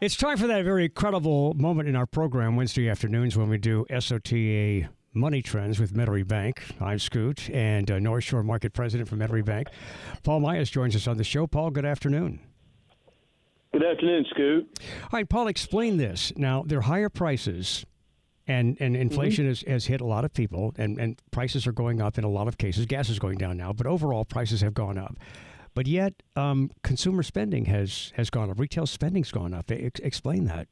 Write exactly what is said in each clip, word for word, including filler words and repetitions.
It's time for that very credible moment in our program Wednesday afternoons when we do S O T A Money Trends with Metairie Bank. I'm Scoot, and uh, North Shore Market President for Metairie Bank. Paul Myers joins us on the show. Paul, good afternoon. Good afternoon, Scoot. All right, Paul, explain this. Now, there are higher prices, and, and inflation mm-hmm. has, has hit a lot of people, and, and prices are going up in a lot of cases. Gas is going down now, but overall prices have gone up. But yet, um, consumer spending has, has gone up. Retail spending's gone up. Ex- explain that.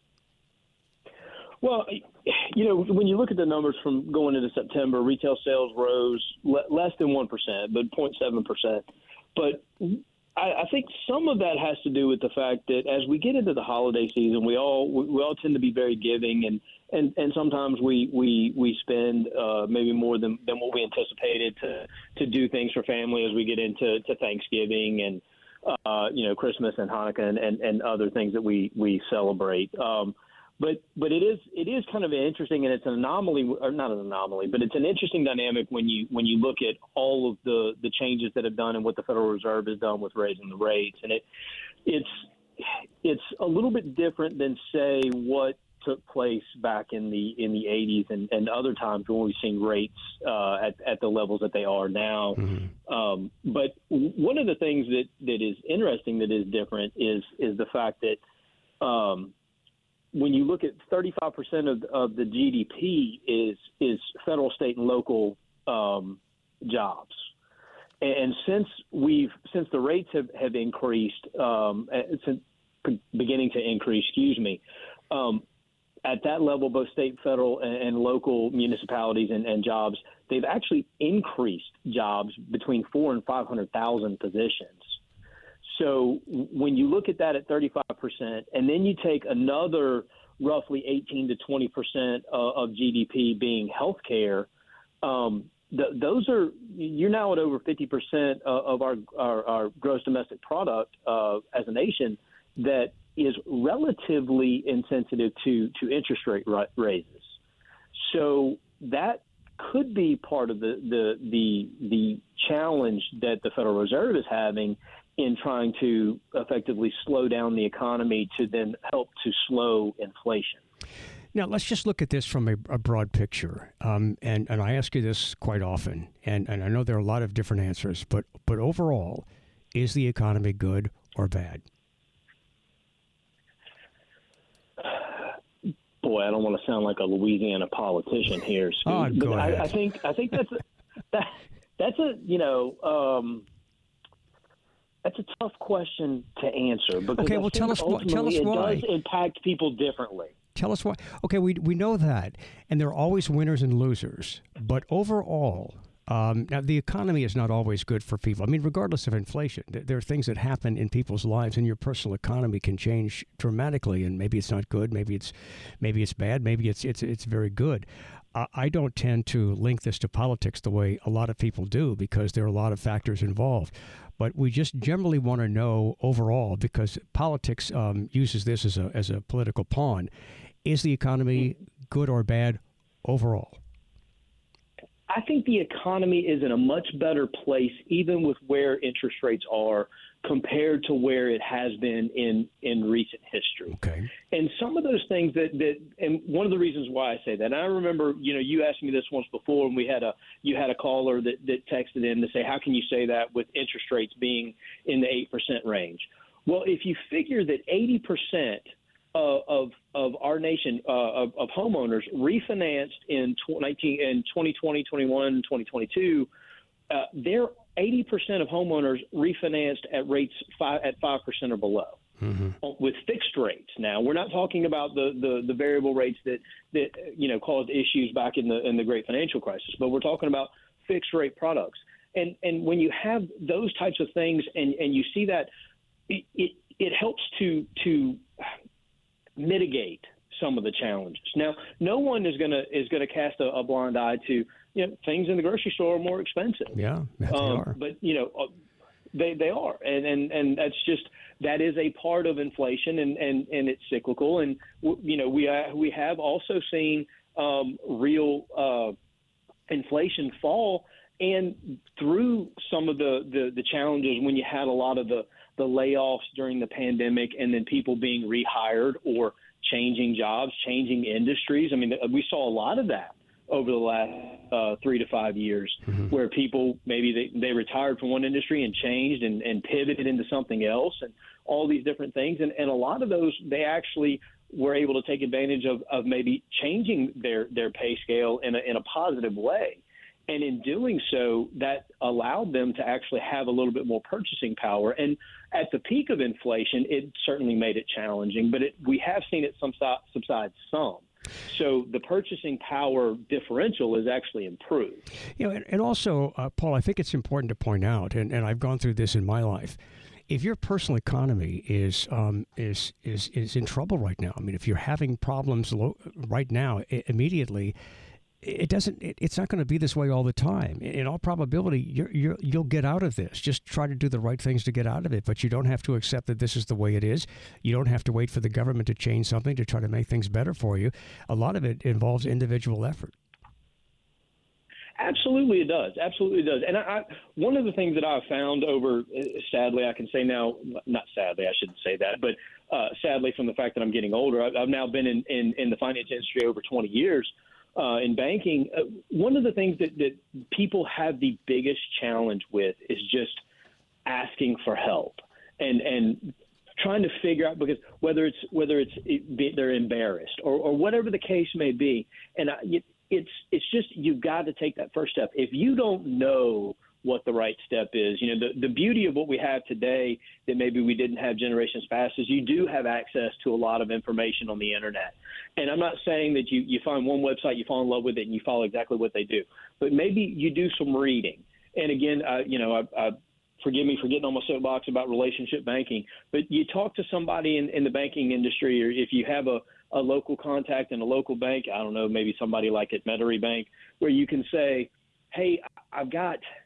Well, you know, when you look at the numbers from going into September, retail sales rose le- less than one percent, but zero point seven percent. But I, I think some of that has to do with the fact that as we get into the holiday season, we all we all tend to be very giving, and and, and sometimes we we we spend uh, maybe more than, than what we anticipated to to do things for family as we get into to Thanksgiving and uh, you know Christmas and Hanukkah and, and, and other things that we we celebrate. Um, But but it is it is kind of interesting, and it's an anomaly, or not an anomaly, but it's an interesting dynamic when you when you look at all of the, the changes that have done and what the Federal Reserve has done with raising the rates, and it it's it's a little bit different than say what took place back in the in the eighties and, and other times when we've seen rates uh, at at the levels that they are now. Mm-hmm. Um, but one of the things that, that is interesting that is different is is the fact that. Um, When you look at thirty-five percent of, of the G D P is is federal, state, and local um, jobs, and, and since we've since the rates have have increased, um, since beginning to increase, excuse me, um, at that level, both state, federal, and, and local municipalities and, and jobs, they've actually increased jobs between four and five hundred thousand positions. So when you look at that at thirty-five percent, and then you take another roughly eighteen to twenty percent of, of G D P being healthcare, um, th- those are you're now at over fifty percent of our, our, our gross domestic product uh, as a nation that is relatively insensitive to, to interest rate raises. So that could be part of the, the the the challenge that the Federal Reserve is having in trying to effectively slow down the economy to then help to slow inflation. Now, let's just look at this from a, a broad picture. Um, and, and I ask you this quite often, and, and I know there are a lot of different answers, but, but overall, is the economy good or bad? Boy, I don't want to sound like a Louisiana politician here, Scoot, oh, go but ahead. I, I think I think that's a, that, that's a you know um, that's a tough question to answer because okay, I well, tell us why. Tell us it why. does impact people differently. Tell us why. Okay, we we know that, and there are always winners and losers, but overall. Um, now, the economy is not always good for people. I mean, regardless of inflation, there, there are things that happen in people's lives, and your personal economy can change dramatically. And maybe it's not good, maybe it's, maybe it's bad, maybe it's it's it's very good. Uh, I don't tend to link this to politics the way a lot of people do because there are a lot of factors involved. But we just generally want to know overall because politics um, uses this as a as a political pawn. Is the economy good or bad overall? I think the economy is in a much better place, even with where interest rates are compared to where it has been in, in recent history. Okay. And some of those things that, that, and one of the reasons why I say that, and I remember, you know, you asked me this once before, and we had a, you had a caller that, that texted in to say, how can you say that with interest rates being in the eight percent range? Well, if you figure that eighty percent Uh, of of our nation uh, of, of homeowners refinanced in nineteen in twenty twenty, twenty-one, twenty twenty-two, uh, they're eighty percent of homeowners refinanced at rates five at five percent or below mm-hmm. with fixed rates. Now we're not talking about the, the, the variable rates that, that you know caused issues back in the in the great financial crisis, but we're talking about fixed rate products. And and when you have those types of things and, and you see that it, it it helps to to mitigate some of the challenges. Now, no one is gonna is gonna cast a, a blind eye to you know things in the grocery store are more expensive. Yeah, they um, are. But you know, they they are, and, and and that's just that is a part of inflation, and, and, and it's cyclical. And you know, we uh, we have also seen um, real uh, inflation fall. And through some of the, the, the challenges when you had a lot of the the layoffs during the pandemic and then people being rehired or changing jobs, changing industries. I mean, we saw a lot of that over the last uh, three to five years, mm-hmm. where people maybe they, they retired from one industry and changed and, and pivoted into something else and all these different things. And, and a lot of those, they actually were able to take advantage of, of maybe changing their, their pay scale in a, in a positive way. And in doing so, that allowed them to actually have a little bit more purchasing power. And at the peak of inflation, it certainly made it challenging, but it, we have seen it subside some. So the purchasing power differential is actually improved. You know, and, and also, uh, Paul, I think it's important to point out, and, and I've gone through this in my life, if your personal economy is um, is is is in trouble right now, I mean, if you're having problems lo- right now, I- immediately, it doesn't. It, it's not going to be this way all the time. In all probability, you're, you're, you'll get out of this. Just try to do the right things to get out of it. But you don't have to accept that this is the way it is. You don't have to wait for the government to change something to try to make things better for you. A lot of it involves individual effort. Absolutely, it does. Absolutely, it does. And I, I, one of the things that I've found over, sadly, I can say now, not sadly, I shouldn't say that, but uh, sadly from the fact that I'm getting older, I've, I've now been in, in, in the finance industry over twenty years. Uh, in banking, uh, one of the things that, that people have the biggest challenge with is just asking for help and and trying to figure out, because whether it's whether it's it, they're embarrassed or, or whatever the case may be, and I, it's it's just you've got to take that first step. If you don't know what the right step is, you know, the, the beauty of what we have today that maybe we didn't have generations past is you do have access to a lot of information on the internet. And I'm not saying that you, you find one website, you fall in love with it, and you follow exactly what they do. But maybe you do some reading. And again, uh, you know, I, I, forgive me for getting on my soapbox about relationship banking, but you talk to somebody in, in the banking industry, or if you have a, a local contact in a local bank, I don't know, maybe somebody like at Metairie Bank, where you can say, hey, I've got –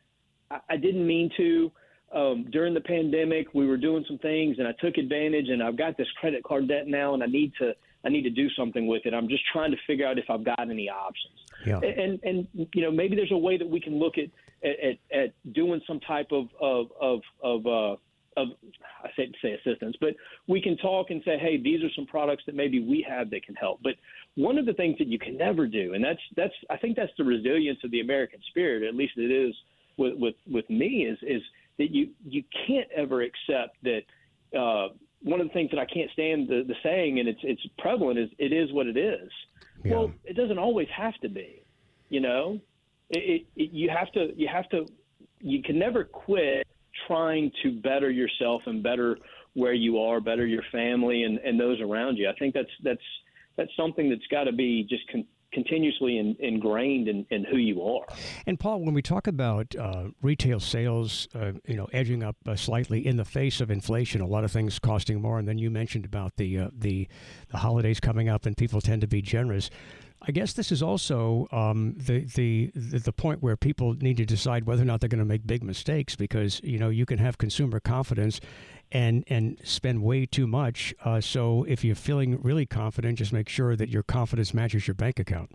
I didn't mean to. Um, during the pandemic, we were doing some things, and I took advantage. And I've got this credit card debt now, and I need to I need to do something with it. I'm just trying to figure out if I've got any options. Yeah. And and you know, maybe there's a way that we can look at at, at doing some type of of of of, uh, of I say say assistance, but we can talk and say, hey, these are some products that maybe we have that can help. But one of the things that you can never do, and that's that's I think that's the resilience of the American spirit. At least it is. With, with with me is is that you you can't ever accept that. Uh, one of the things that I can't stand the, the saying, and it's it's prevalent, is it is what it is. Yeah. Well, it doesn't always have to be. You know, it, it, it, you have to you have to you can never quit trying to better yourself and better where you are, better your family and, and those around you. I think that's that's that's something that's got to be just. Con- continuously in, ingrained in, in who you are. And Paul, when we talk about uh, retail sales, uh, you know, edging up uh, slightly in the face of inflation, a lot of things costing more, and then you mentioned about the uh, the the holidays coming up, and people tend to be generous. I guess this is also um, the, the the the point where people need to decide whether or not they're going to make big mistakes, because you know you can have consumer confidence and and spend way too much. Uh, so if you're feeling really confident, just make sure that your confidence matches your bank account.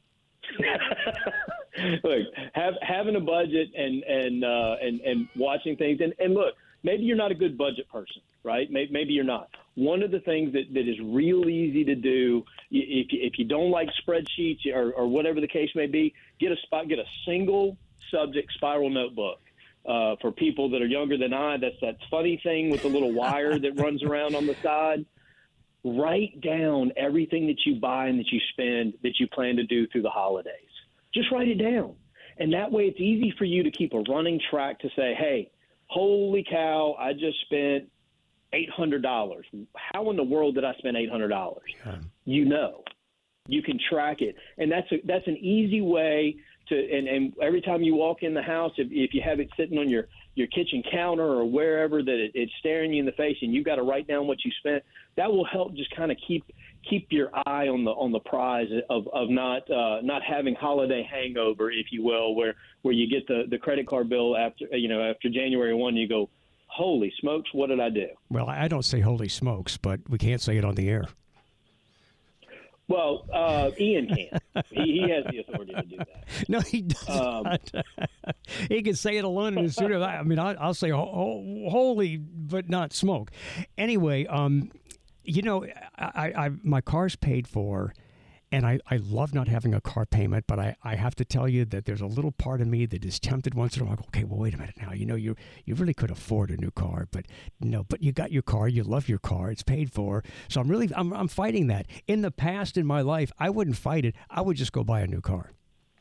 Look, have, having a budget and and uh, and and watching things, and, and look, maybe you're not a good budget person, right? Maybe, maybe you're not. One of the things that, that is real easy to do, if you, if you don't like spreadsheets or, or whatever the case may be, get a spot, get a single subject spiral notebook. Uh, for people that are younger than I, that's that funny thing with the little wire that runs around on the side. Write down everything that you buy and that you spend that you plan to do through the holidays. Just write it down. And that way it's easy for you to keep a running track to say, hey, holy cow, I just spent eight hundred dollars. How in the world did I spend eight hundred dollars? Yeah. You know. You can track it. And that's a, that's an easy way to, and, and every time you walk in the house, if, if you have it sitting on your, your kitchen counter or wherever that it, it's staring you in the face and you've got to write down what you spent, that will help just kind of keep keep your eye on the on the prize of, of not uh, not having holiday hangover, if you will, where, where you get the, the credit card bill after you know after January first, you go, holy smokes, what did I do? Well, I don't say holy smokes, but we can't say it on the air. Well, uh, Ian can. He, he has the authority to do that. No, he does um, not. He can say it alone in his studio. I mean, I, I'll say ho- ho- holy, but not smoke. Anyway, um, you know, I, I, my car's paid for. And I, I love not having a car payment, but I, I have to tell you that there's a little part of me that is tempted once in a while. Okay, well, wait a minute now. You know, you you really could afford a new car, but no, but you got your car. You love your car. It's paid for. So I'm really, I'm, I'm fighting that. In the past, in my life, I wouldn't fight it. I would just go buy a new car.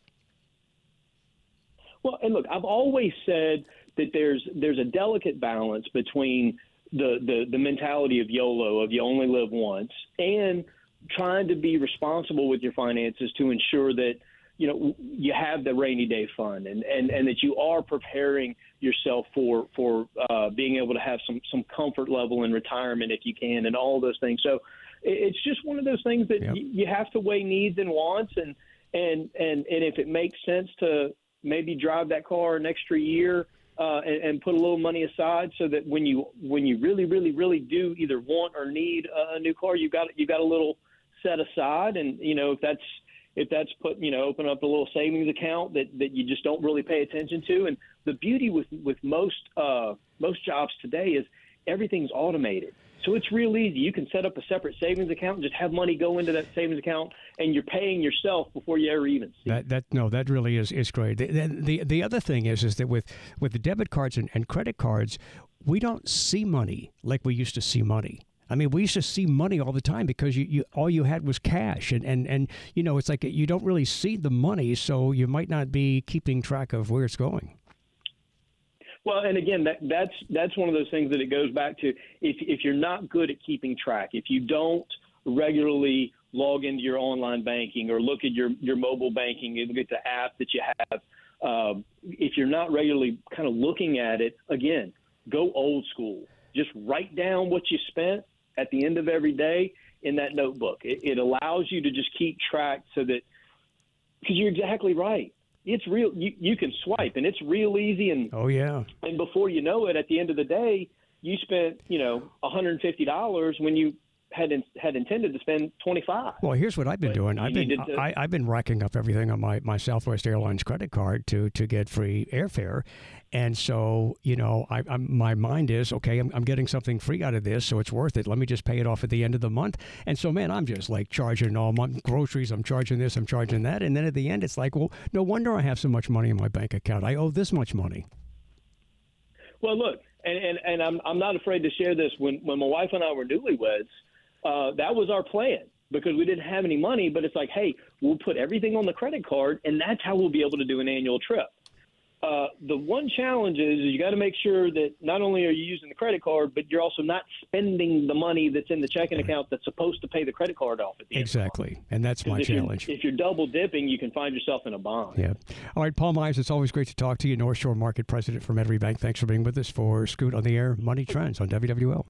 Well, and look, I've always said that there's there's a delicate balance between the, the, the mentality of YOLO, of you only live once, and trying to be responsible with your finances to ensure that, you know, you have the rainy day fund and, and, and that you are preparing yourself for, for uh, being able to have some, some comfort level in retirement if you can, and all those things. So it's just one of those things that yep. y- you have to weigh needs and wants. And, and, and, and if it makes sense to maybe drive that car an extra year uh, and, and put a little money aside so that when you, when you really, really, really do either want or need a new car, you've got, you've got a little set aside. And, you know, if that's, if that's put, you know, open up a little savings account that, that you just don't really pay attention to. And the beauty with, with most, uh, most jobs today is everything's automated. So it's real easy. You can set up a separate savings account and just have money go into that savings account, and you're paying yourself before you ever even see that. That no, that really is, is great. The, the the other thing is is that with, with the debit cards and, and credit cards, we don't see money like we used to see money. I mean, we used to see money all the time because you, you all you had was cash. And, and, and, you know, it's like you don't really see the money, so you might not be keeping track of where it's going. Well, and again, that, that's that's one of those things that it goes back to. If, if you're not good at keeping track, if you don't regularly log into your online banking or look at your, your mobile banking and look at the app that you have, um, if you're not regularly kind of looking at it, again, go old school. Just write down what you spent at the end of every day in that notebook. It, it allows you to just keep track so that, because you're exactly right. It's real. You, you can swipe and it's real easy. And oh yeah. And before you know it, at the end of the day, you spent, you know, one hundred fifty dollars when you had in, had intended to spend twenty-five. Well, here's what I've been but doing. I've been to, I, I've been racking up everything on my, my Southwest Airlines credit card to to get free airfare, and so you know, I, I'm, my mind is okay. I'm, I'm getting something free out of this, so it's worth it. Let me just pay it off at the end of the month. And so, man, I'm just like charging all my groceries. I'm charging this. I'm charging that, and then at the end, it's like, well, no wonder I have so much money in my bank account. I owe this much money. Well, look, and and, and I'm I'm not afraid to share this. When when my wife and I were newlyweds, Uh, that was our plan because we didn't have any money, but it's like, hey, we'll put everything on the credit card, and that's how we'll be able to do an annual trip. Uh, the one challenge is, is you got to make sure that not only are you using the credit card, but you're also not spending the money that's in the checking account that's supposed to pay the credit card off at the end. Exactly, and that's my if challenge. You're, if you're double dipping, you can find yourself in a bond. Yeah. All right, Paul Mize, it's always great to talk to you, North Shore Market President for Metairie Bank. Thanks for being with us for Scoot on the Air Money Trends on W W L.